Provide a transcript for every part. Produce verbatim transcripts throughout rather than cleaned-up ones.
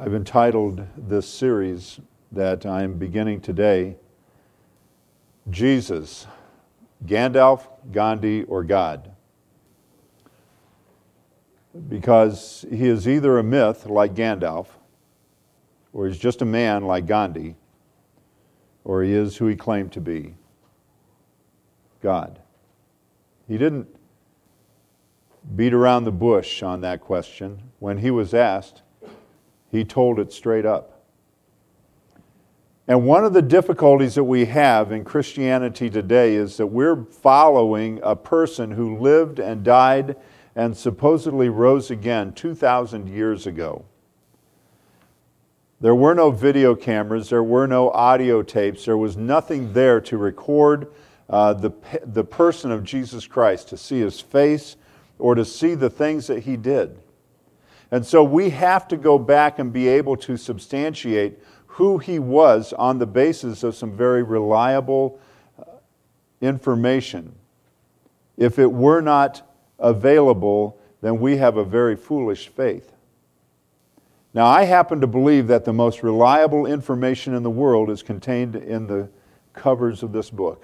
I've entitled this series that I'm beginning today, Jesus, Gandalf, Gandhi, or God. Because he is either a myth like Gandalf, or he's just a man like Gandhi, or he is who he claimed to be, God. He didn't beat around the bush on that question. When he was asked, he told it straight up. And one of the difficulties that we have in Christianity today is that we're following a person who lived and died and supposedly rose again two thousand years ago. There were no video cameras, there were no audio tapes, there was nothing there to record uh, the, the person of Jesus Christ, to see his face or to see the things that he did. And so we have to go back and be able to substantiate who he was on the basis of some very reliable information. If it were not available, then we have a very foolish faith. Now, I happen to believe that the most reliable information in the world is contained in the covers of this book.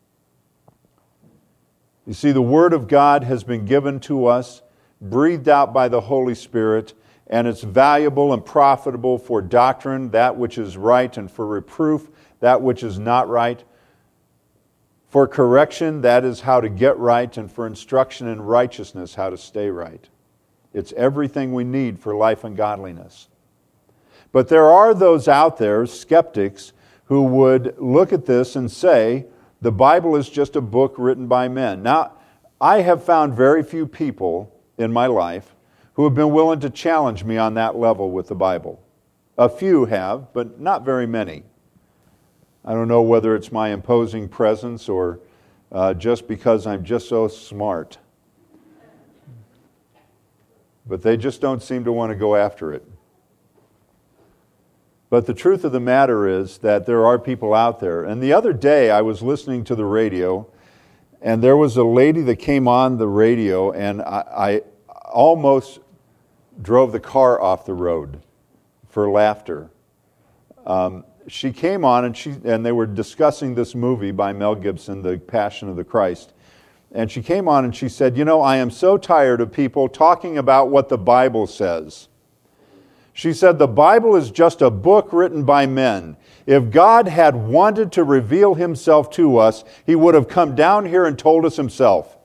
You see, the Word of God has been given to us, breathed out by the Holy Spirit, and it's valuable and profitable for doctrine, that which is right, and for reproof, that which is not right. For correction, that is how to get right, and for instruction in righteousness, how to stay right. It's everything we need for life and godliness. But there are those out there, skeptics, who would look at this and say, the Bible is just a book written by men. Now, I have found very few people in my life who have been willing to challenge me on that level with the Bible. A few have, but not very many. I don't know whether it's my imposing presence or uh, just because I'm just so smart. But they just don't seem to want to go after it. But the truth of the matter is that there are people out there. And the other day I was listening to the radio, and there was a lady that came on the radio, and I, I almost drove the car off the road for laughter. Um, she came on, and she and they were discussing this movie by Mel Gibson, The Passion of the Christ. And she came on and she said, you know, I am so tired of people talking about what the Bible says. She said, the Bible is just a book written by men. If God had wanted to reveal himself to us, he would have come down here and told us himself.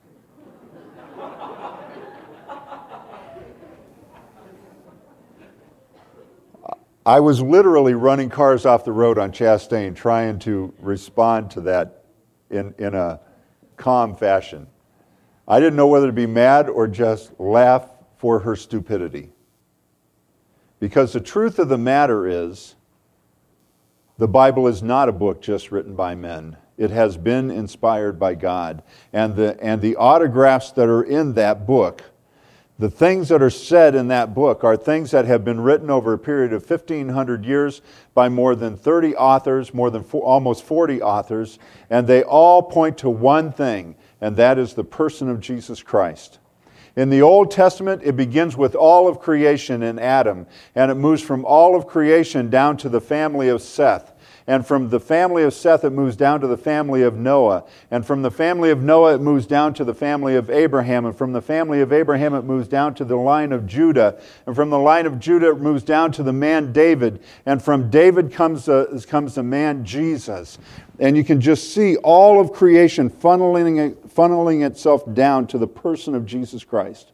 I was literally running cars off the road on Chastain trying to respond to that in, in a calm fashion. I didn't know whether to be mad or just laugh for her stupidity. Because the truth of the matter is, the Bible is not a book just written by men. It has been inspired by God. And the, and the autographs that are in that book, the things that are said in that book are things that have been written over a period of fifteen hundred years by more than thirty authors, more than four, almost forty authors, and they all point to one thing, and that is the person of Jesus Christ. In the Old Testament, it begins with all of creation in Adam, and it moves from all of creation down to the family of Seth. And from the family of Seth, it moves down to the family of Noah. And from the family of Noah, it moves down to the family of Abraham. And from the family of Abraham, it moves down to the line of Judah. And from the line of Judah, it moves down to the man David. And from David comes the, comes the man Jesus. And you can just see all of creation funneling, funneling itself down to the person of Jesus Christ.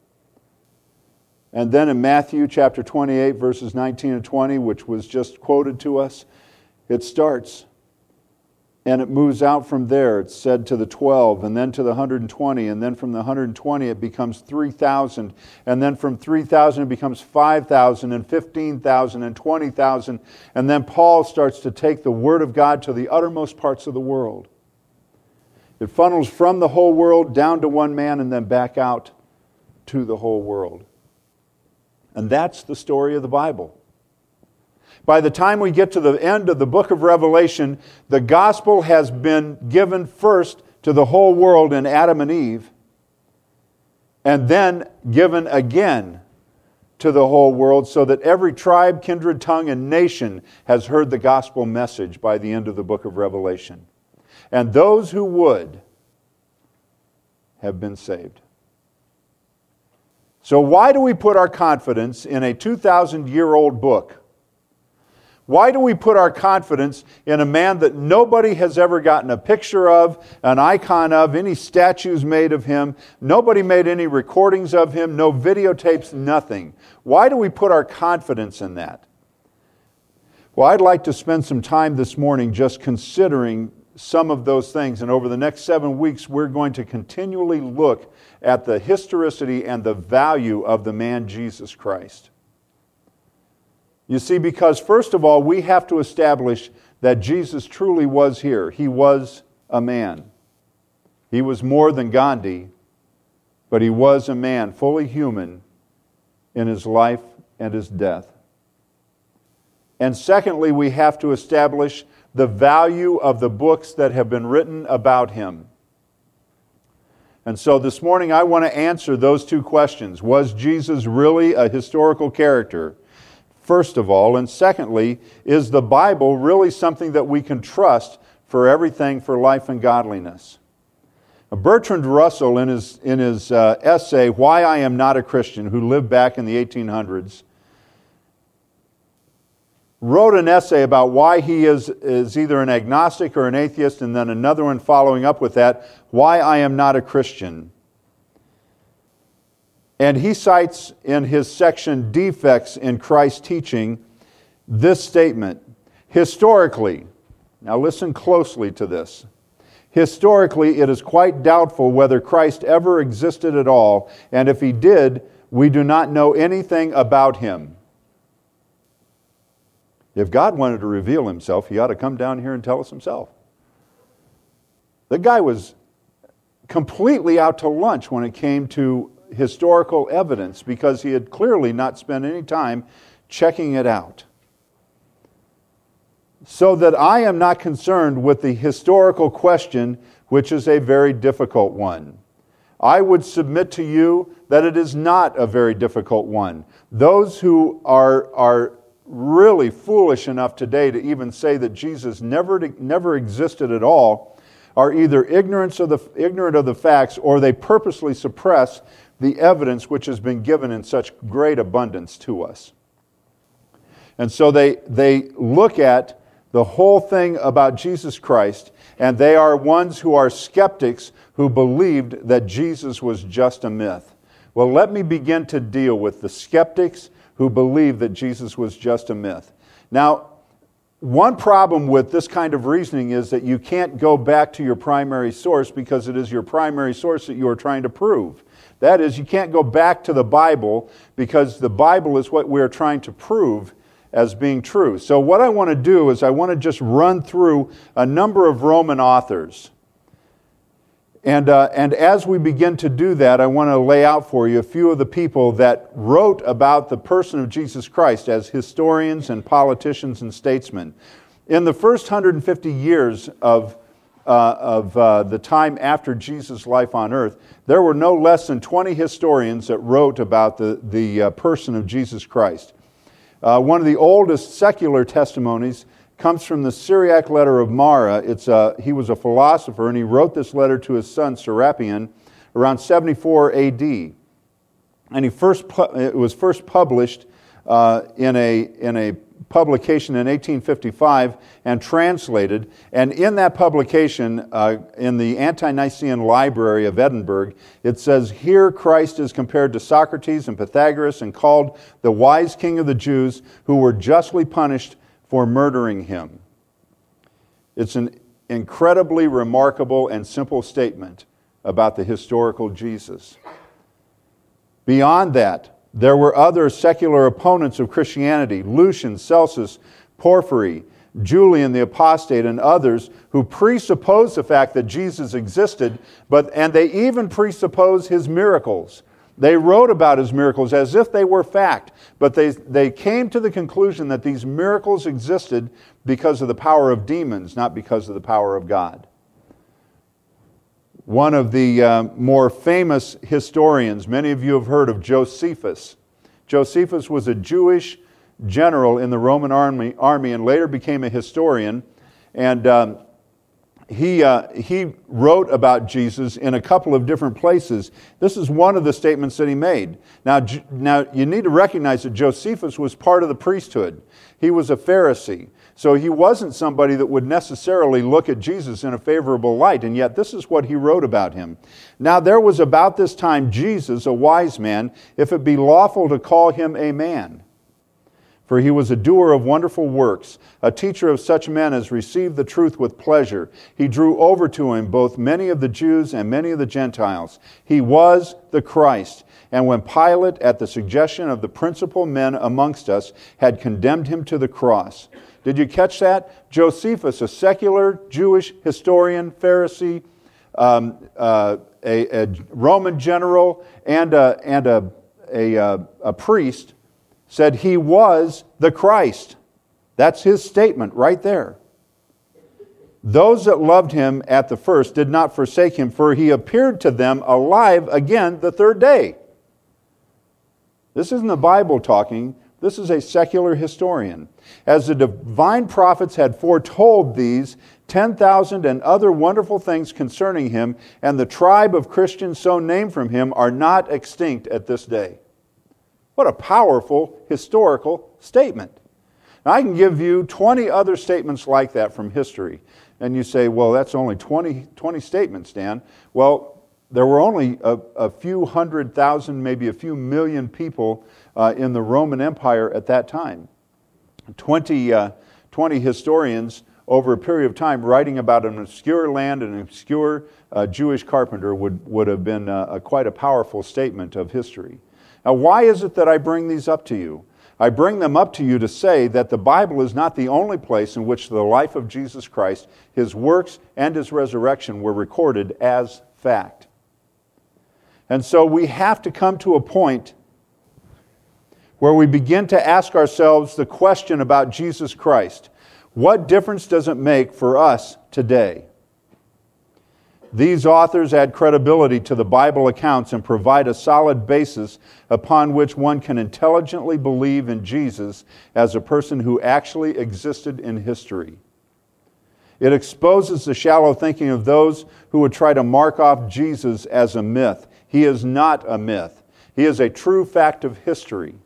And then in Matthew chapter twenty-eight, verses nineteen and twenty, which was just quoted to us, it starts, and it moves out from there. It's said to the twelve, and then to the one hundred twenty, and then from the one hundred twenty it becomes three thousand, and then from three thousand it becomes five thousand, and fifteen thousand, and twenty thousand, and then Paul starts to take the Word of God to the uttermost parts of the world. It funnels from the whole world down to one man, and then back out to the whole world. And that's the story of the Bible. By the time we get to the end of the book of Revelation, the gospel has been given first to the whole world in Adam and Eve, and then given again to the whole world, so that every tribe, kindred, tongue, and nation has heard the gospel message by the end of the book of Revelation. And those who would have been saved. So why do we put our confidence in a two thousand year old book? Why do we put our confidence in a man that nobody has ever gotten a picture of, an icon of, any statues made of him? Nobody made any recordings of him, no videotapes, nothing. Why do we put our confidence in that? Well, I'd like to spend some time this morning just considering some of those things. And over the next seven weeks, we're going to continually look at the historicity and the value of the man Jesus Christ. You see, because first of all, we have to establish that Jesus truly was here. He was a man. He was more than Gandhi, but he was a man, fully human in his life and his death. And secondly, we have to establish the value of the books that have been written about him. And so this morning I want to answer those two questions. Was Jesus really a historical character? First of all, and secondly, is the Bible really something that we can trust for everything for life and godliness? Bertrand Russell, in his, in his uh, essay, Why I Am Not a Christian, who lived back in the eighteen hundreds, wrote an essay about why he is, is either an agnostic or an atheist, and then another one following up with that, Why I Am Not a Christian. And he cites in his section, Defects in Christ's Teaching, this statement. Historically, now listen closely to this. Historically, it is quite doubtful whether Christ ever existed at all, and if he did, we do not know anything about him. If God wanted to reveal himself, he ought to come down here and tell us himself. The guy was completely out to lunch when it came to historical evidence, because he had clearly not spent any time checking it out. So that I am not concerned with the historical question, which is a very difficult one. I would submit to you that it is not a very difficult one. Those who are, are really foolish enough today to even say that Jesus never, never existed at all are either ignorant of the, ignorant of the facts, or they purposely suppress the evidence which has been given in such great abundance to us. And so they, they look at the whole thing about Jesus Christ, and they are ones who are skeptics who believed that Jesus was just a myth. Well, let me begin to deal with the skeptics who believe that Jesus was just a myth. Now, one problem with this kind of reasoning is that you can't go back to your primary source, because it is your primary source that you are trying to prove. That is, you can't go back to the Bible, because the Bible is what we're trying to prove as being true. So what I want to do is I want to just run through a number of Roman authors. And, uh, and as we begin to do that, I want to lay out for you a few of the people that wrote about the person of Jesus Christ as historians and politicians and statesmen. In the first one hundred fifty years of Uh, of uh, the time after Jesus' life on earth, there were no less than twenty historians that wrote about the, the uh, person of Jesus Christ. Uh, one of the oldest secular testimonies comes from the Syriac letter of Mara. It's a, he was a philosopher, and he wrote this letter to his son Serapion around seventy-four A D. And he first pu- it was first published uh, in a in a publication in eighteen fifty-five and translated. And in that publication, uh, in the Ante-Nicene Library of Edinburgh, it says, "Here Christ is compared to Socrates and Pythagoras and called the wise king of the Jews, who were justly punished for murdering him." It's an incredibly remarkable and simple statement about the historical Jesus. Beyond that, there were other secular opponents of Christianity, Lucian, Celsus, Porphyry, Julian the Apostate, and others who presuppose the fact that Jesus existed, but and they even presuppose his miracles. They wrote about his miracles as if they were fact, but they, they came to the conclusion that these miracles existed because of the power of demons, not because of the power of God. One of the uh, more famous historians, many of you have heard of Josephus. Josephus was a Jewish general in the Roman army, army and later became a historian. And um, he, uh, he wrote about Jesus in a couple of different places. This is one of the statements that he made. Now, now you need to recognize that Josephus was part of the priesthood. He was a Pharisee. So he wasn't somebody that would necessarily look at Jesus in a favorable light, and yet this is what he wrote about him. Now there was about this time Jesus, a wise man, if it be lawful to call him a man. For he was a doer of wonderful works, a teacher of such men as received the truth with pleasure. He drew over to him both many of the Jews and many of the Gentiles. He was the Christ. And when Pilate, at the suggestion of the principal men amongst us, had condemned him to the cross. Did you catch that? Josephus, a secular Jewish historian, Pharisee, um, uh, a, a Roman general, and a, and a, a, a, a priest, said he was the Christ. That's his statement right there. Those that loved him at the first did not forsake him, for he appeared to them alive again the third day. This isn't the Bible talking. This is a secular historian. As the divine prophets had foretold these, ten thousand and other wonderful things concerning him, and the tribe of Christians so named from him are not extinct at this day. What a powerful historical statement. Now, I can give you twenty other statements like that from history. And you say, well, that's only twenty, twenty statements, Dan. Well, there were only a, a few hundred thousand, maybe a few million people uh, in the Roman Empire at that time. twenty, uh, twenty historians over a period of time writing about an obscure land and an obscure uh, Jewish carpenter would, would have been uh, a, quite a powerful statement of history. Now, why is it that I bring these up to you? I bring them up to you to say that the Bible is not the only place in which the life of Jesus Christ, his works, and his resurrection were recorded as fact. And so we have to come to a point where we begin to ask ourselves the question about Jesus Christ. What difference does it make for us today? These authors add credibility to the Bible accounts and provide a solid basis upon which one can intelligently believe in Jesus as a person who actually existed in history. It exposes the shallow thinking of those who would try to mark off Jesus as a myth. He is not a myth. He is a true fact of history.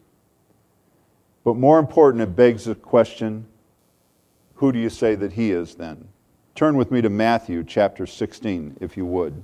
But more important, it begs the question, who do you say that he is then? Turn with me to Matthew chapter sixteen, if you would.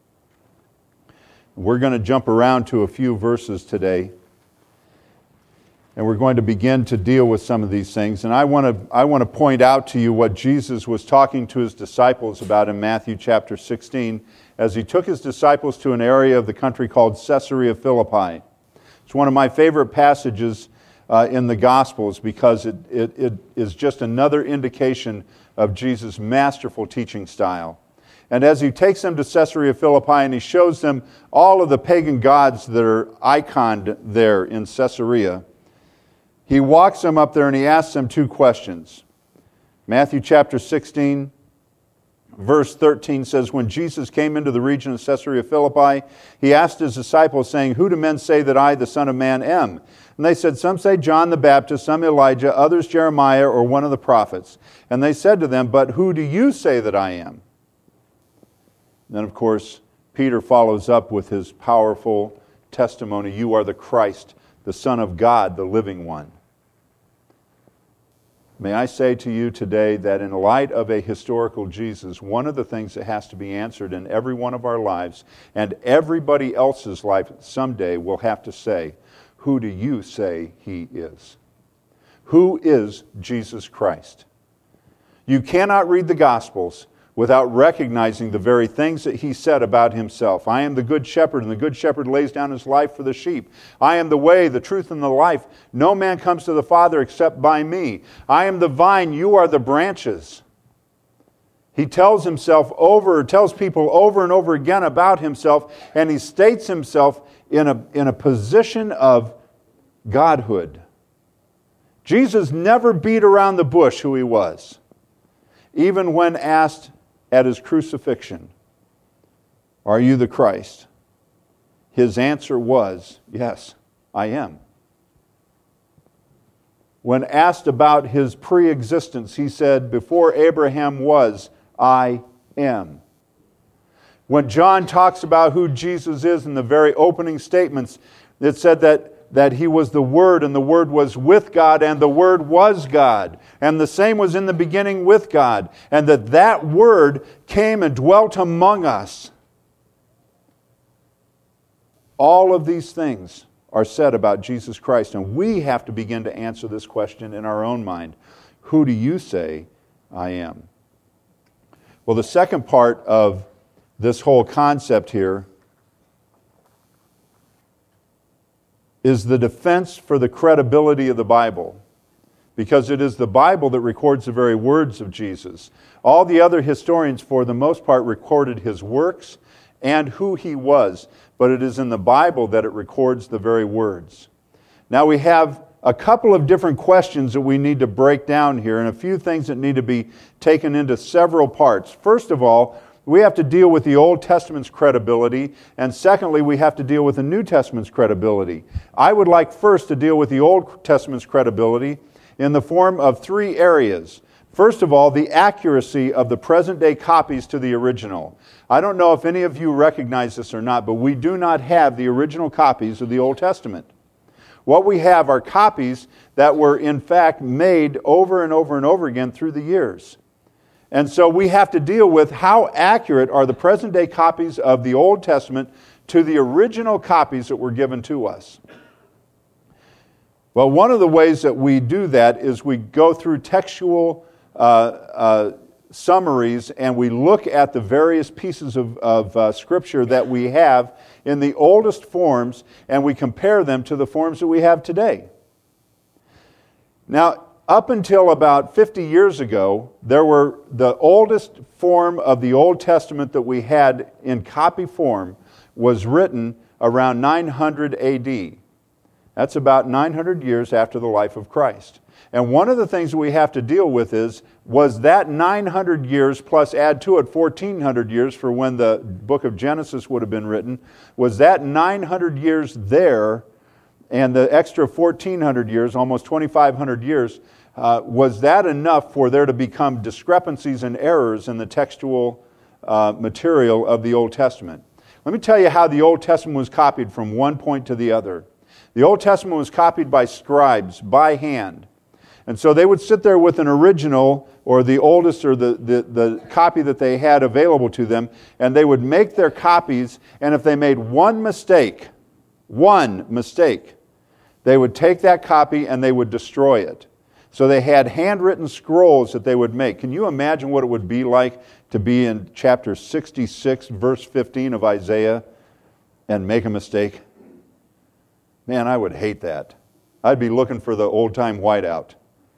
We're going to jump around to a few verses today, and we're going to begin to deal with some of these things. And I want to I want to point out to you what Jesus was talking to his disciples about in Matthew chapter sixteen, as he took his disciples to an area of the country called Caesarea Philippi. It's one of my favorite passages uh, in the Gospels because it, it, it is just another indication of Jesus' masterful teaching style. And as he takes them to Caesarea Philippi and he shows them all of the pagan gods that are iconed there in Caesarea, he walks them up there and he asks them two questions. Matthew chapter sixteen, verse thirteen says, when Jesus came into the region of Caesarea Philippi, he asked his disciples, saying, who do men say that I, the Son of Man, am? And they said, some say John the Baptist, some Elijah, others Jeremiah, or one of the prophets. And they said to them, but who do you say that I am? And then, of course, Peter follows up with his powerful testimony, you are the Christ, the Son of God, the living one. May I say to you today that in light of a historical Jesus, one of the things that has to be answered in every one of our lives, and everybody else's life someday will have to say, who do you say he is? Who is Jesus Christ? You cannot read the Gospels without recognizing the very things that he said about himself. I am the good shepherd, and the good shepherd lays down his life for the sheep. I am the way, the truth, and the life. No man comes to the Father except by me. I am the vine, you are the branches. He tells himself over, tells people over and over again about himself, and he states himself in a, in a position of godhood. Jesus never beat around the bush who he was. Even when asked at his crucifixion, are you the Christ? His answer was, yes, I am. when asked about his pre-existence, he said, "Before Abraham was, I am." When John talks about who Jesus is in the very opening statements, it said that, that he was the Word, and the Word was with God, and the Word was God. And the same was in the beginning with God. And that that Word came and dwelt among us. All of these things are said about Jesus Christ, and we have to begin to answer this question in our own mind. Who do you say I am? Well, the second part of this whole concept here is the defense for the credibility of the Bible, because it is the Bible that records the very words of Jesus. All the other historians, for the most part, recorded his works and who he was, but it is in the Bible that it records the very words. Now we have a couple of different questions that we need to break down here, and a few things that need to be taken into several parts. First of all, we have to deal with the Old Testament's credibility, and secondly, we have to deal with the New Testament's credibility. I would like first to deal with the Old Testament's credibility in the form of three areas. First of all, the accuracy of the present-day copies to the original. I don't know if any of you recognize this or not, but we do not have the original copies of the Old Testament. What we have are copies that were in fact made over and over and over again through the years. And so we have to deal with how accurate are the present-day copies of the Old Testament to the original copies that were given to us. Well, one of the ways that we do that is we go through textual uh, uh, summaries, and we look at the various pieces of, of uh, Scripture that we have in the oldest forms, and we compare them to the forms that we have today. Now, up until about fifty years ago, there were the oldest form of the Old Testament that we had in copy form was written around nine hundred A D. That's about nine hundred years after the life of Christ. And one of the things that we have to deal with is, was that nine hundred years plus add to it fourteen hundred years for when the book of Genesis would have been written, was that nine hundred years there and the extra fourteen hundred years, almost twenty-five hundred years, uh, was that enough for there to become discrepancies and errors in the textual uh, material of the Old Testament? Let me tell you how the Old Testament was copied from one point to the other. The Old Testament was copied by scribes, by hand. And so they would sit there with an original, or the oldest, or the, the, the copy that they had available to them, and they would make their copies, and if they made one mistake, one mistake, they would take that copy and they would destroy it. So they had handwritten scrolls that they would make. Can you imagine what it would be like to be in chapter sixty-six, verse fifteen of Isaiah, and make a mistake? Man, I would hate that. I'd be looking for the old-time whiteout.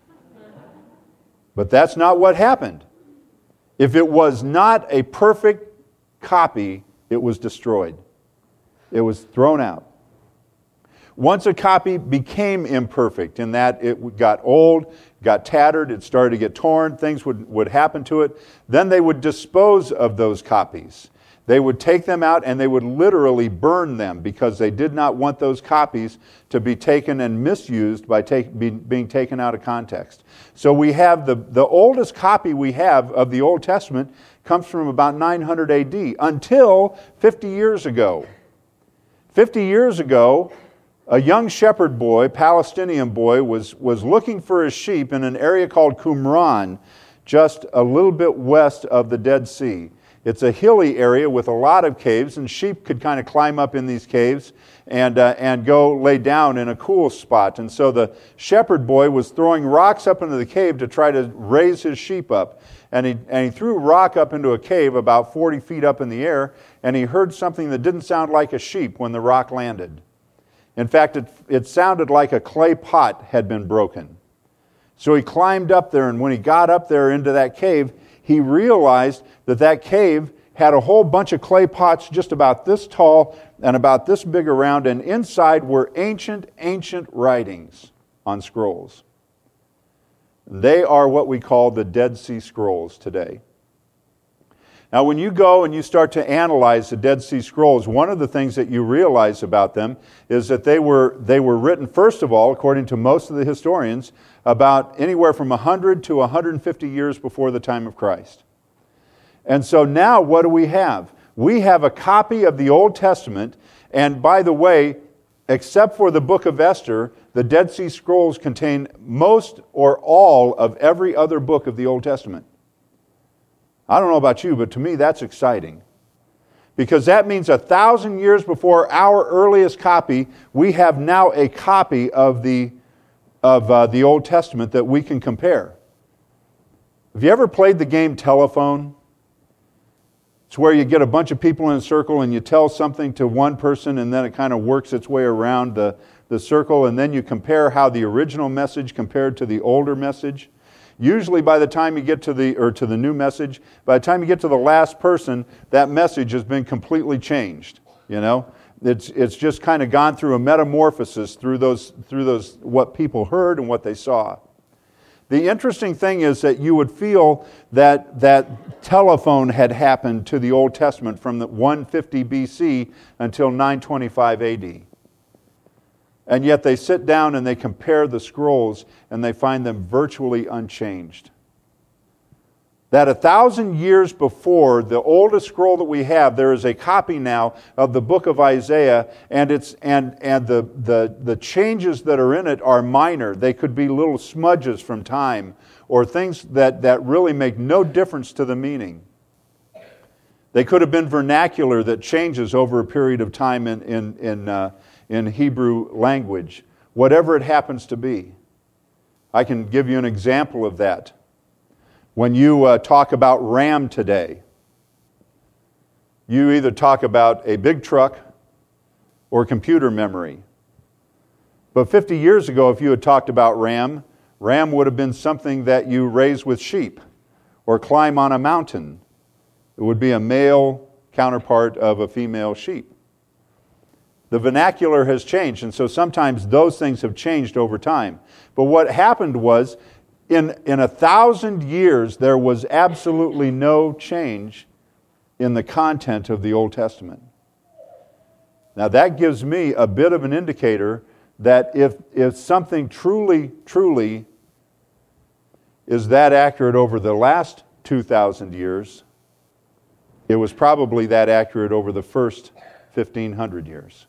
But that's not what happened. If it was not a perfect copy, it was destroyed. It was thrown out. Once a copy became imperfect in that it got old, got tattered, it started to get torn, things would, would happen to it, then they would dispose of those copies. They would take them out and they would literally burn them because they did not want those copies to be taken and misused by take, be, being taken out of context. So we have the, the oldest copy we have of the Old Testament comes from about nine hundred A D until fifty years ago. fifty years ago, a young shepherd boy, Palestinian boy, was, was looking for his sheep in an area called Qumran, just a little bit west of the Dead Sea. It's a hilly area with a lot of caves, and sheep could kind of climb up in these caves and uh, and go lay down in a cool spot. And so the shepherd boy was throwing rocks up into the cave to try to raise his sheep up. And he, and he threw a rock up into a cave about forty feet up in the air, and he heard something that didn't sound like a sheep when the rock landed. In fact, it, it sounded like a clay pot had been broken. So he climbed up there, and when he got up there into that cave, he realized that that cave had a whole bunch of clay pots just about this tall and about this big around, and inside were ancient, ancient writings on scrolls. They are what we call the Dead Sea Scrolls today. Now, when you go and you start to analyze the Dead Sea Scrolls, one of the things that you realize about them is that they were they were written, first of all, according to most of the historians, about anywhere from one hundred to one hundred fifty years before the time of Christ. And so now what do we have? We have a copy of the Old Testament, and by the way, except for the book of Esther, the Dead Sea Scrolls contain most or all of every other book of the Old Testament. I don't know about you, but to me that's exciting. Because that means a thousand years before our earliest copy, we have now a copy of the, of, uh, the Old Testament that we can compare. Have you ever played the game Telephone? It's where you get a bunch of people in a circle and you tell something to one person and then it kind of works its way around the, the circle, and then you compare how the original message compared to the older message. Usually by the time you get to the or to the new message, by the time you get to the last person, that message has been completely changed. You know? It's it's just kind of gone through a metamorphosis through those through those what people heard and what they saw. The interesting thing is that you would feel that that telephone had happened to the Old Testament from the one fifty B C until nine twenty-five A D. And yet they sit down and they compare the scrolls and they find them virtually unchanged. That a thousand years before the oldest scroll that we have, there is a copy now of the book of Isaiah, and it's and and the, the, the changes that are in it are minor. They could be little smudges from time or things that, that really make no difference to the meaning. They could have been vernacular that changes over a period of time in, in, in, uh, in Hebrew language, whatever it happens to be. I can give you an example of that. When you uh, talk about RAM today, you either talk about a big truck or computer memory. But fifty years ago, if you had talked about RAM, RAM would have been something that you raise with sheep or climb on a mountain. It would be a male counterpart of a female sheep. The vernacular has changed, and so sometimes those things have changed over time. But what happened was, In, in a thousand years, there was absolutely no change in the content of the Old Testament. Now that gives me a bit of an indicator that if, if something truly, truly is that accurate over the last two thousand years, it was probably that accurate over the first fifteen hundred years.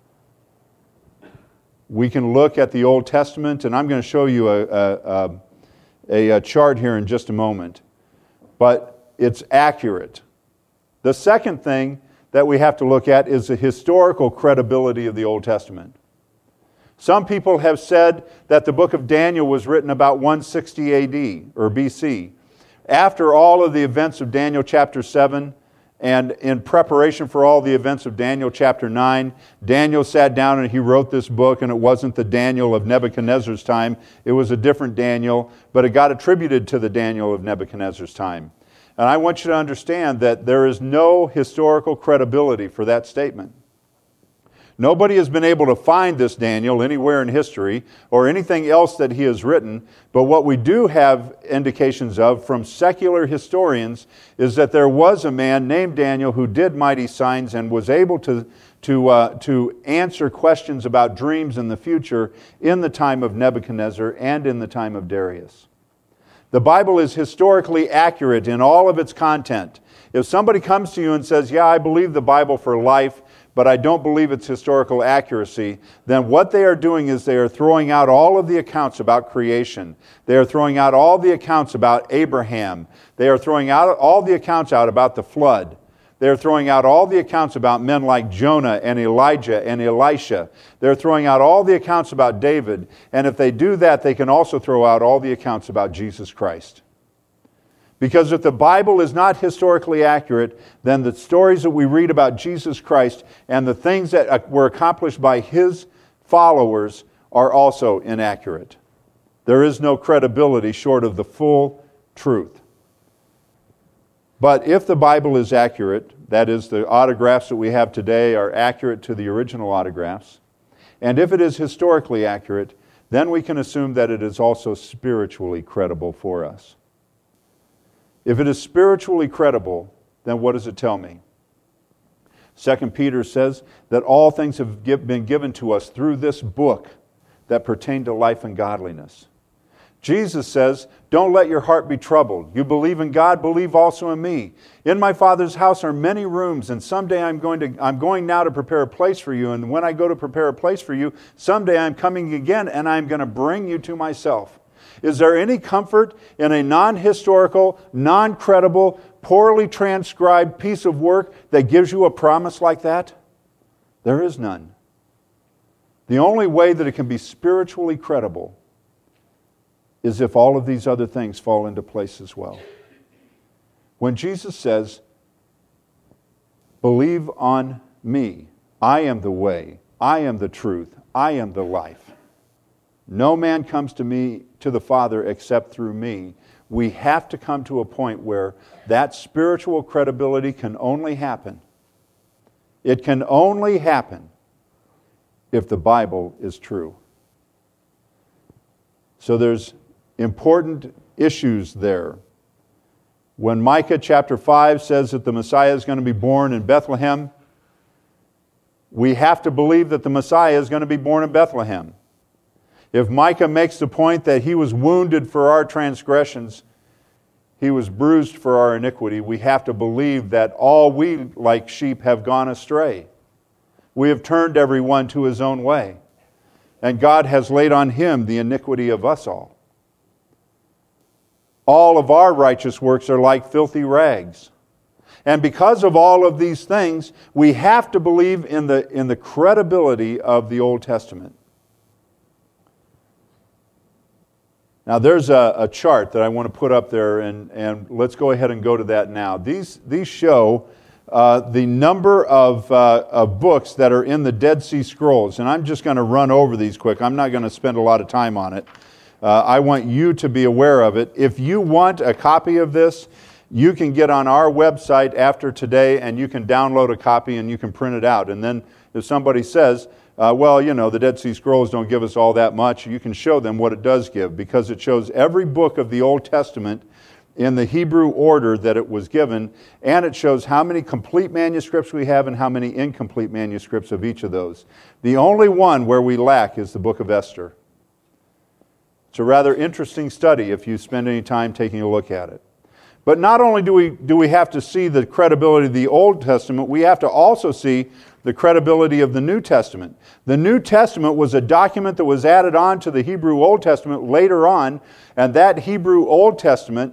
We can look at the Old Testament, and I'm going to show you a... a, a A, a chart here in just a moment, but it's accurate. The second thing that we have to look at is the historical credibility of the Old Testament. Some people have said that the book of Daniel was written about one sixty A D or B C. After all of the events of Daniel chapter seven, and in preparation for all the events of Daniel chapter nine, Daniel sat down and he wrote this book, and it wasn't the Daniel of Nebuchadnezzar's time. It was a different Daniel, but it got attributed to the Daniel of Nebuchadnezzar's time. And I want you to understand that there is no historical credibility for that statement. Nobody has been able to find this Daniel anywhere in history or anything else that he has written, but what we do have indications of from secular historians is that there was a man named Daniel who did mighty signs and was able to, to, uh, to answer questions about dreams in the future in the time of Nebuchadnezzar and in the time of Darius. The Bible is historically accurate in all of its content. If somebody comes to you and says, yeah, I believe the Bible for life, but I don't believe its historical accuracy, then what they are doing is they are throwing out all of the accounts about creation. They are throwing out all the accounts about Abraham. They are throwing out all the accounts out about the flood. They are throwing out all the accounts about men like Jonah and Elijah and Elisha. They're throwing out all the accounts about David. And if they do that, they can also throw out all the accounts about Jesus Christ. Because if the Bible is not historically accurate, then the stories that we read about Jesus Christ and the things that were accomplished by His followers are also inaccurate. There is no credibility short of the full truth. But if the Bible is accurate, that is, the autographs that we have today are accurate to the original autographs, and if it is historically accurate, then we can assume that it is also spiritually credible for us. If it is spiritually credible, then what does it tell me? Second Peter says that all things have been given to us through this book that pertain to life and godliness. Jesus says, don't let your heart be troubled. You believe in God, believe also in me. In my Father's house are many rooms, and someday I'm going to I'm going now to prepare a place for you. And when I go to prepare a place for you, someday I'm coming again, and I'm going to bring you to myself. Is there any comfort in a non-historical, non-credible, poorly transcribed piece of work that gives you a promise like that? There is none. The only way that it can be spiritually credible is if all of these other things fall into place as well. When Jesus says, believe on me, I am the way, I am the truth, I am the life. No man comes to me, to the Father, except through me. We have to come to a point where that spiritual credibility can only happen. It can only happen if the Bible is true. So there's important issues there. When Micah chapter five says that the Messiah is going to be born in Bethlehem, we have to believe that the Messiah is going to be born in Bethlehem. If Micah makes the point that he was wounded for our transgressions, he was bruised for our iniquity, we have to believe that all we, like sheep, have gone astray. We have turned every one to his own way, and God has laid on him the iniquity of us all. All of our righteous works are like filthy rags. And because of all of these things, we have to believe in the, in the credibility of the Old Testament. Now there's a, a chart that I want to put up there, and, and let's go ahead and go to that now. These, these show uh, the number of, uh, of books that are in the Dead Sea Scrolls. And I'm just going to run over these quick. I'm not going to spend a lot of time on it. Uh, I want you to be aware of it. If you want a copy of this, you can get on our website after today and you can download a copy and you can print it out. And then if somebody says, uh, well, you know, the Dead Sea Scrolls don't give us all that much, you can show them what it does give, because it shows every book of the Old Testament in the Hebrew order that it was given, and it shows how many complete manuscripts we have and how many incomplete manuscripts of each of those. The only one where we lack is the book of Esther. It's a rather interesting study if you spend any time taking a look at it. But not only do we do we have to see the credibility of the Old Testament, we have to also see the credibility of the New Testament. The New Testament was a document that was added on to the Hebrew Old Testament later on, and that Hebrew Old Testament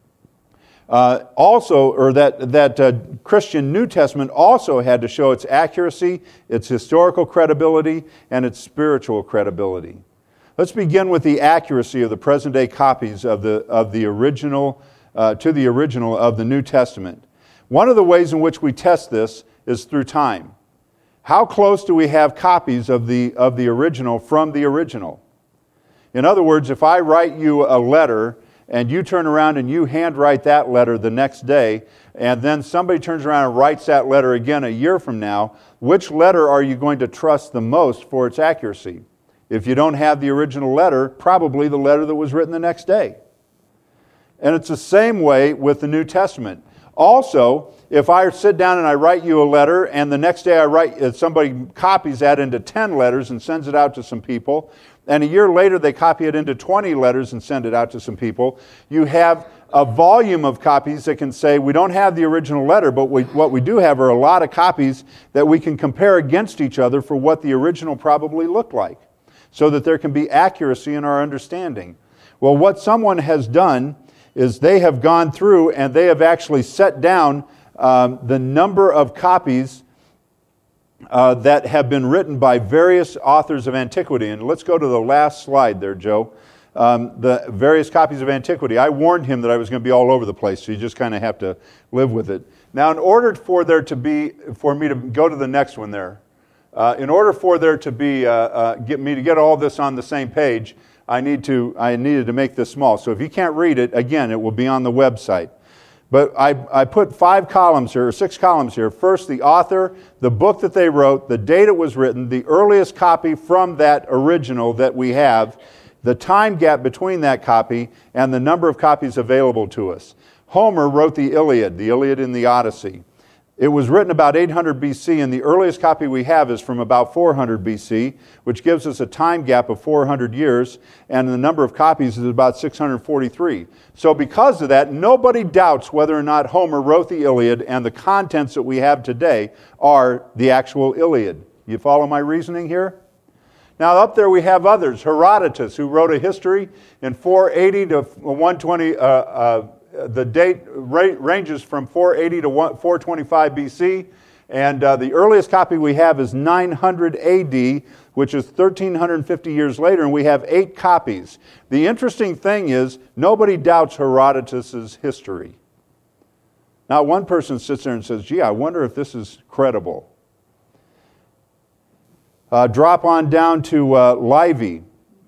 uh, also, or that, that uh, Christian New Testament also had to show its accuracy, its historical credibility, and its spiritual credibility. Let's begin with the accuracy of the present-day copies of the of the original uh, to the original of the New Testament. One of the ways in which we test this is through time. How close do we have copies of the of the original from the original? In other words, if I write you a letter and you turn around and you handwrite that letter the next day, and then somebody turns around and writes that letter again a year from now, which letter are you going to trust the most for its accuracy? If you don't have the original letter, probably the letter that was written the next day. And it's the same way with the New Testament. Also, if I sit down and I write you a letter, and the next day I write, somebody copies that into ten letters and sends it out to some people, and a year later they copy it into twenty letters and send it out to some people, you have a volume of copies that can say, we don't have the original letter, but we, what we do have are a lot of copies that we can compare against each other for what the original probably looked like, so that there can be accuracy in our understanding. Well, what someone has done is they have gone through and they have actually set down um, the number of copies uh, that have been written by various authors of antiquity. And let's go to the last slide there, Joe. Um, the various copies of antiquity. I warned him that I was going to be all over the place, so you just kind of have to live with it. Now, in order for there to be, for me to go to the next one there, Uh, in order for there to be, uh, uh, get me to get all this on the same page, I need to, I needed to make this small. So if you can't read it, again, it will be on the website. But I, I put five columns here, or six columns here. First, the author, the book that they wrote, the date it was written, the earliest copy from that original that we have, the time gap between that copy, and the number of copies available to us. Homer wrote the Iliad, the Iliad and the Odyssey. It was written about eight hundred B C, and the earliest copy we have is from about four hundred B C, which gives us a time gap of four hundred years, and the number of copies is about six hundred forty-three. So because of that, nobody doubts whether or not Homer wrote the Iliad, and the contents that we have today are the actual Iliad. You follow my reasoning here? Now up there we have others. Herodotus, who wrote a history in four eighty to one twenty, uh, uh, the date ranges from four eighty to four twenty-five B C, and uh, the earliest copy we have is nine hundred A D, which is one thousand three hundred fifty years later, and we have eight copies. The interesting thing is, nobody doubts Herodotus' history. Not one person sits there and says, gee, I wonder if this is credible. Uh, drop on down to uh, Livy,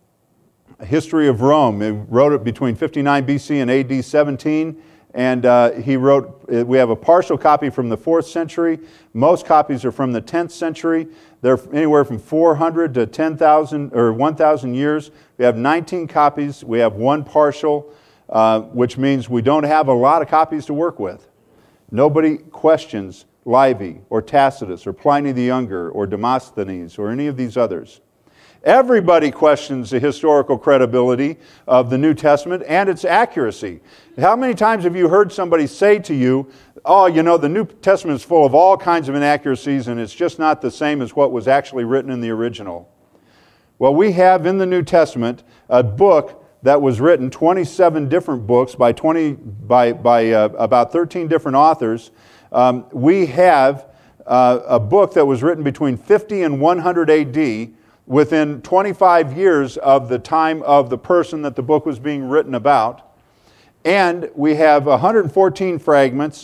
A History of Rome. He wrote it between fifty-nine B C and A D seventeen, and uh, he wrote, we have a partial copy from the fourth century. Most copies are from the tenth century. They're anywhere from four hundred to ten thousand or one thousand years. We have nineteen copies. We have one partial, uh, which means we don't have a lot of copies to work with. Nobody questions Livy or Tacitus or Pliny the Younger or Demosthenes or any of these others. Everybody questions the historical credibility of the New Testament and its accuracy. How many times have you heard somebody say to you, oh, you know, the New Testament is full of all kinds of inaccuracies and it's just not the same as what was actually written in the original? Well, we have in the New Testament a book that was written, twenty-seven different books by twenty by by uh, about thirteen different authors. Um, we have uh, a book that was written between fifty and one hundred A D, within twenty-five years of the time of the person that the book was being written about. And we have one hundred fourteen fragments,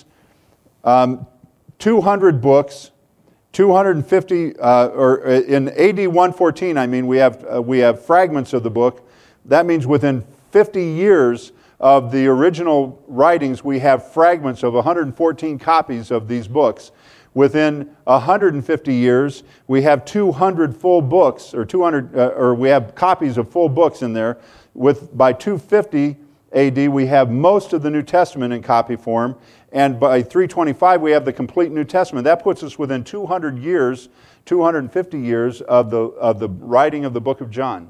um, two hundred books, two hundred fifty, uh, or in A D one fourteen, I mean, we have uh, we have fragments of the book. That means within fifty years of the original writings, we have fragments of one hundred fourteen copies of these books. Within one hundred fifty years, we have two hundred full books, or two hundred, uh, or we have copies of full books in there. With by two fifty A D, we have most of the New Testament in copy form, and by three twenty-five, we have the complete New Testament. That puts us within two hundred years, two hundred fifty years of the of the writing of the book of John,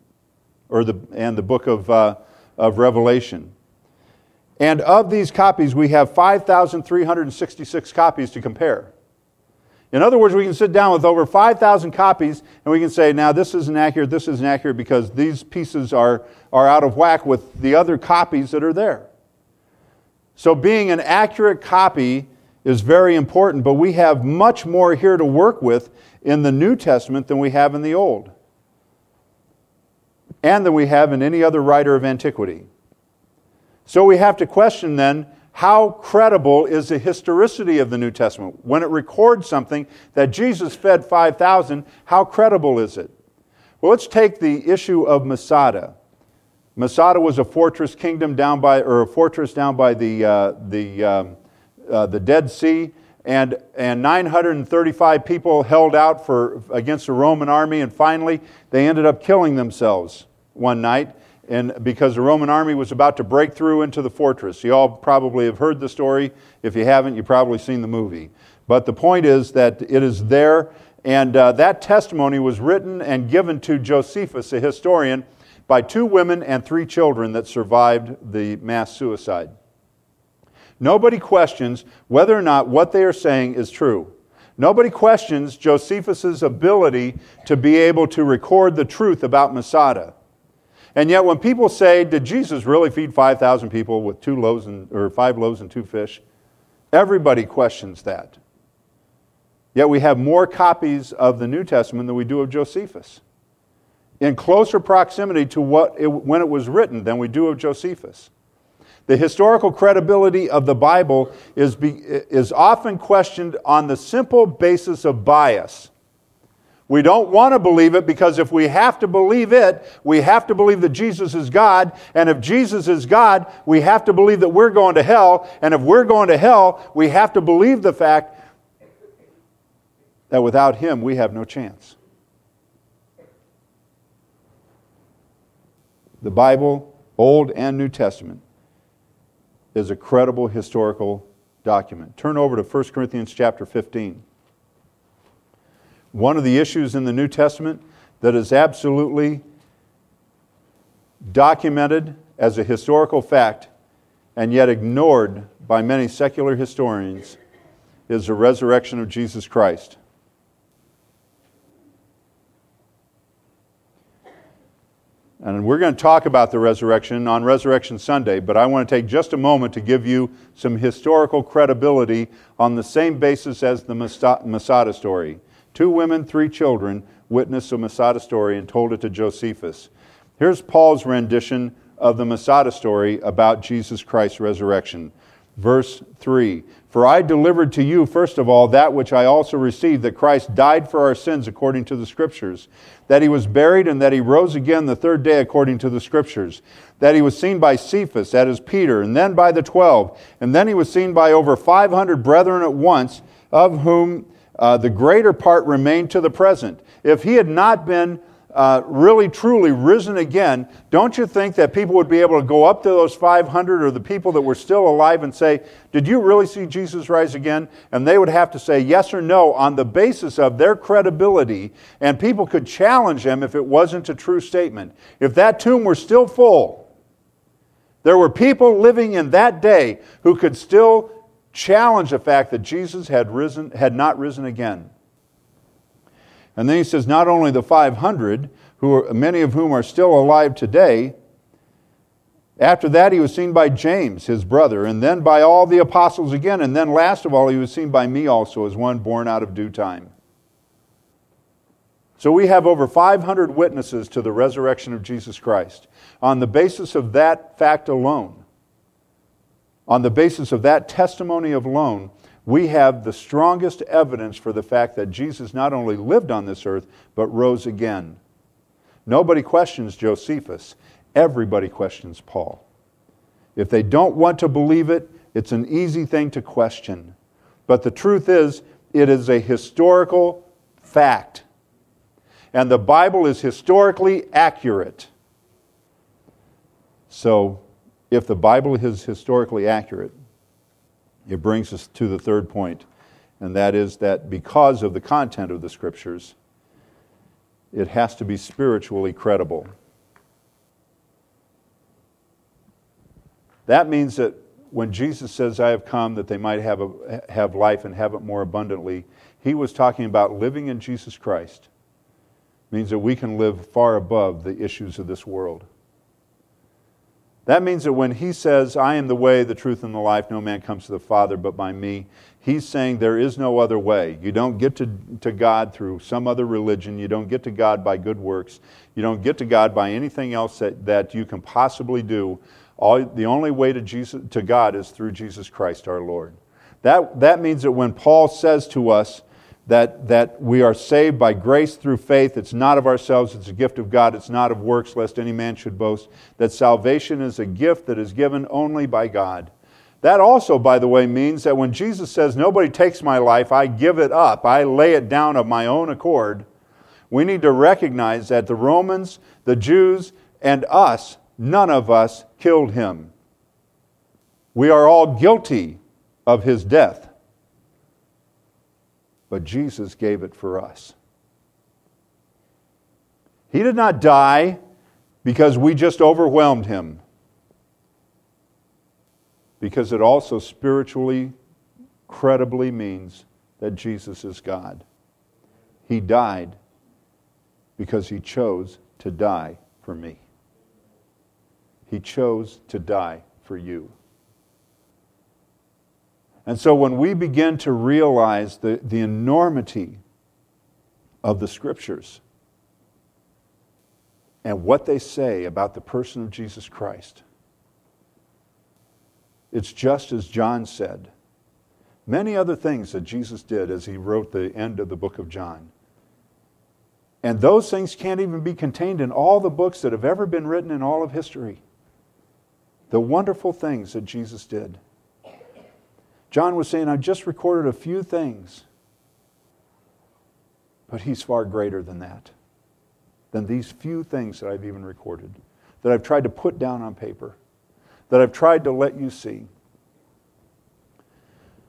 or the and the book of uh, of Revelation. And of these copies, we have five thousand three hundred sixty-six copies to compare. In other words, we can sit down with over five thousand copies and we can say, now this isn't accurate, this isn't accurate because these pieces are, are out of whack with the other copies that are there. So being an accurate copy is very important, but we have much more here to work with in the New Testament than we have in the Old, and than we have in any other writer of antiquity. So we have to question then, how credible is the historicity of the New Testament? When it records something that Jesus fed five thousand, how credible is it? Well, let's take the issue of Masada. Masada was a fortress kingdom down by, or a fortress down by the uh, the um, uh, the Dead Sea, and and nine hundred thirty-five people held out for against the Roman army, and finally they ended up killing themselves one night. And because the Roman army was about to break through into the fortress. You all probably have heard the story. If you haven't, you've probably seen the movie. But the point is that it is there, and uh, that testimony was written and given to Josephus, a historian, by two women and three children that survived the mass suicide. Nobody questions whether or not what they are saying is true. Nobody questions Josephus' ability to be able to record the truth about Masada. And yet when people say, did Jesus really feed five thousand people with two loaves and, or five loaves and two fish? Everybody questions that. Yet we have more copies of the New Testament than we do of Josephus, in closer proximity to what it, when it was written than we do of Josephus. The historical credibility of the Bible is, be, is often questioned on the simple basis of bias. We don't want to believe it because if we have to believe it, we have to believe that Jesus is God. And if Jesus is God, we have to believe that we're going to hell. And if we're going to hell, we have to believe the fact that without Him, we have no chance. The Bible, Old and New Testament, is a credible historical document. Turn over to First Corinthians chapter fifteen. One of the issues in the New Testament that is absolutely documented as a historical fact and yet ignored by many secular historians is the resurrection of Jesus Christ. And we're going to talk about the resurrection on Resurrection Sunday, but I want to take just a moment to give you some historical credibility on the same basis as the Masada story. Two women, three children witnessed the Masada story and told it to Josephus. Here's Paul's rendition of the Masada story about Jesus Christ's resurrection. Verse three, "For I delivered to you, first of all, that which I also received, that Christ died for our sins according to the Scriptures, that he was buried, and that he rose again the third day according to the Scriptures, that he was seen by Cephas, that is Peter, and then by the twelve, and then he was seen by over five hundred brethren at once, of whom uh, the greater part remain to the present." If he had not been Uh, really, truly risen again, don't you think that people would be able to go up to those five hundred or the people that were still alive and say, "Did you really see Jesus rise again?" And they would have to say yes or no on the basis of their credibility, and people could challenge them if it wasn't a true statement. If that tomb were still full, there were people living in that day who could still challenge the fact that Jesus had risen, had not risen again. And then he says, not only the five hundred, who are, many of whom are still alive today. After that, he was seen by James, his brother, and then by all the apostles again. And then last of all, he was seen by me also, as one born out of due time. So we have over five hundred witnesses to the resurrection of Jesus Christ. On the basis of that fact alone, on the basis of that testimony alone, we have the strongest evidence for the fact that Jesus not only lived on this earth, but rose again. Nobody questions Josephus. Everybody questions Paul. If they don't want to believe it, it's an easy thing to question. But the truth is, it is a historical fact. And the Bible is historically accurate. So, if the Bible is historically accurate, it brings us to the third point, and that is that because of the content of the Scriptures, it has to be spiritually credible. That means that when Jesus says, "I have come that they might have, a, have life and have it more abundantly," he was talking about living in Jesus Christ. It means that we can live far above the issues of this world. That means that when he says, "I am the way, the truth, and the life, no man comes to the Father but by me," he's saying there is no other way. You don't get to, to God through some other religion. You don't get to God by good works. You don't get to God by anything else that, that you can possibly do. All, the only way to, Jesus, to God is through Jesus Christ our Lord. That, that means that when Paul says to us that, that we are saved by grace through faith, it's not of ourselves, it's a gift of God, it's not of works, lest any man should boast, that salvation is a gift that is given only by God. That also, by the way, means that when Jesus says, "Nobody takes my life, I give it up, I lay it down of my own accord," we need to recognize that the Romans, the Jews, and us, none of us killed him. We are all guilty of his death. But Jesus gave it for us. He did not die because we just overwhelmed him. Because it also spiritually, credibly means that Jesus is God. He died because he chose to die for me. He chose to die for you. And so when we begin to realize the, the enormity of the Scriptures and what they say about the person of Jesus Christ, it's just as John said. Many other things that Jesus did as he wrote the end of the book of John. And those things can't even be contained in all the books that have ever been written in all of history. The wonderful things that Jesus did. John was saying, "I've just recorded a few things." But he's far greater than that. Than these few things that I've even recorded. That I've tried to put down on paper. That I've tried to let you see.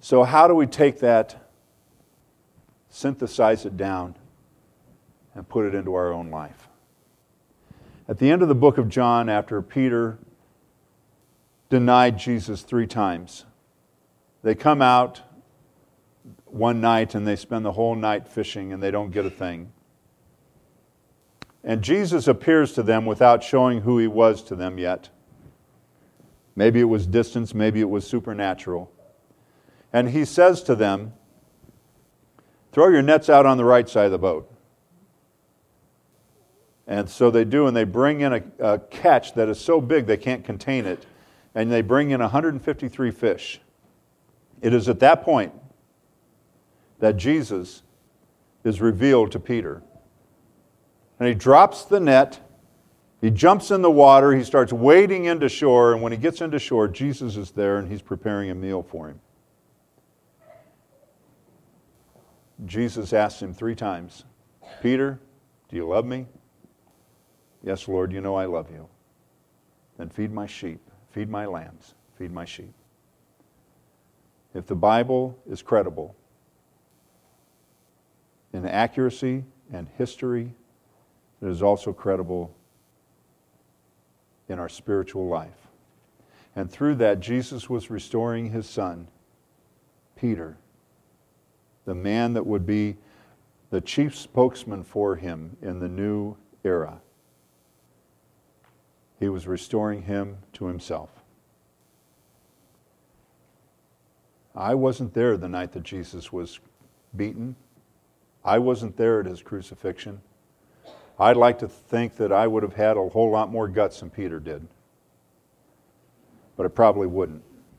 So how do we take that, synthesize it down, and put it into our own life? At the end of the book of John, after Peter denied Jesus three times, they come out one night and they spend the whole night fishing and they don't get a thing. And Jesus appears to them without showing who he was to them yet. Maybe it was distance, maybe it was supernatural. And he says to them, throw your nets out on the right side of the boat. And so they do, and they bring in a, a catch that is so big they can't contain it. And they bring in one hundred fifty-three fish. It is at that point that Jesus is revealed to Peter. And he drops the net, he jumps in the water, he starts wading into shore, and when he gets into shore, Jesus is there and he's preparing a meal for him. Jesus asks him three times, Peter, do you love me? Yes, Lord, you know I love you. Then feed my sheep, feed my lambs, feed my sheep. If the Bible is credible in accuracy and history, it is also credible in our spiritual life. And through that, Jesus was restoring his son, Peter, the man that would be the chief spokesman for him in the new era. He was restoring him to himself. I wasn't there the night that Jesus was beaten. I wasn't there at his crucifixion. I'd like to think that I would have had a whole lot more guts than Peter did. But I probably wouldn't.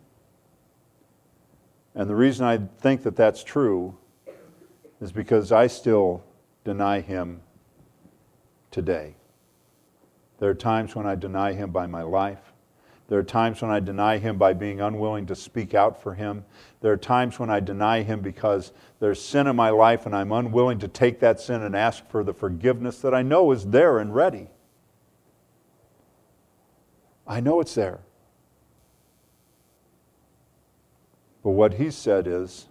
And the reason I think that that's true is because I still deny him today. There are times when I deny him by my life. There are times when I deny him by being unwilling to speak out for him. There are times when I deny him because there's sin in my life and I'm unwilling to take that sin and ask for the forgiveness that I know is there and ready. I know it's there. But what he said is,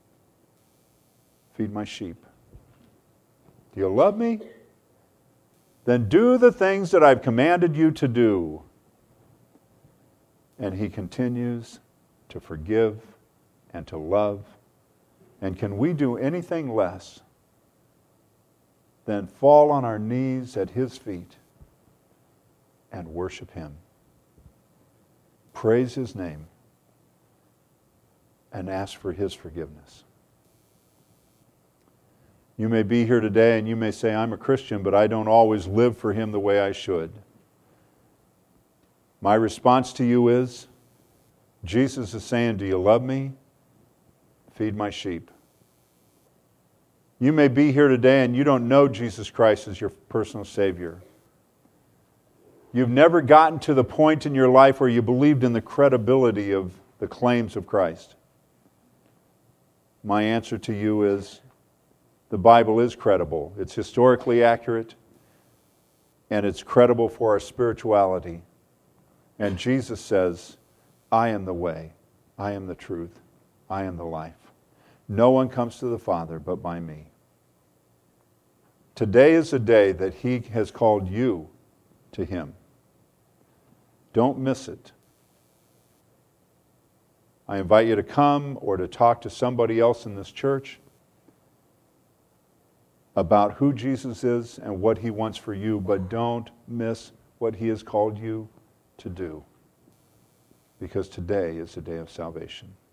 feed my sheep. Do you love me? Then do the things that I've commanded you to do. And he continues to forgive and to love. And can we do anything less than fall on our knees at his feet and worship him? Praise his name and ask for his forgiveness. You may be here today and you may say, I'm a Christian, but I don't always live for him the way I should. My response to you is, Jesus is saying, do you love me? Feed my sheep. You may be here today and you don't know Jesus Christ as your personal Savior. You've never gotten to the point in your life where you believed in the credibility of the claims of Christ. My answer to you is, the Bible is credible. It's historically accurate, and it's credible for our spirituality. And Jesus says, I am the way, I am the truth, I am the life. No one comes to the Father but by me. Today is the day that he has called you to him. Don't miss it. I invite you to come or to talk to somebody else in this church about who Jesus is and what he wants for you, but don't miss what he has called you to do, because today is the day of salvation.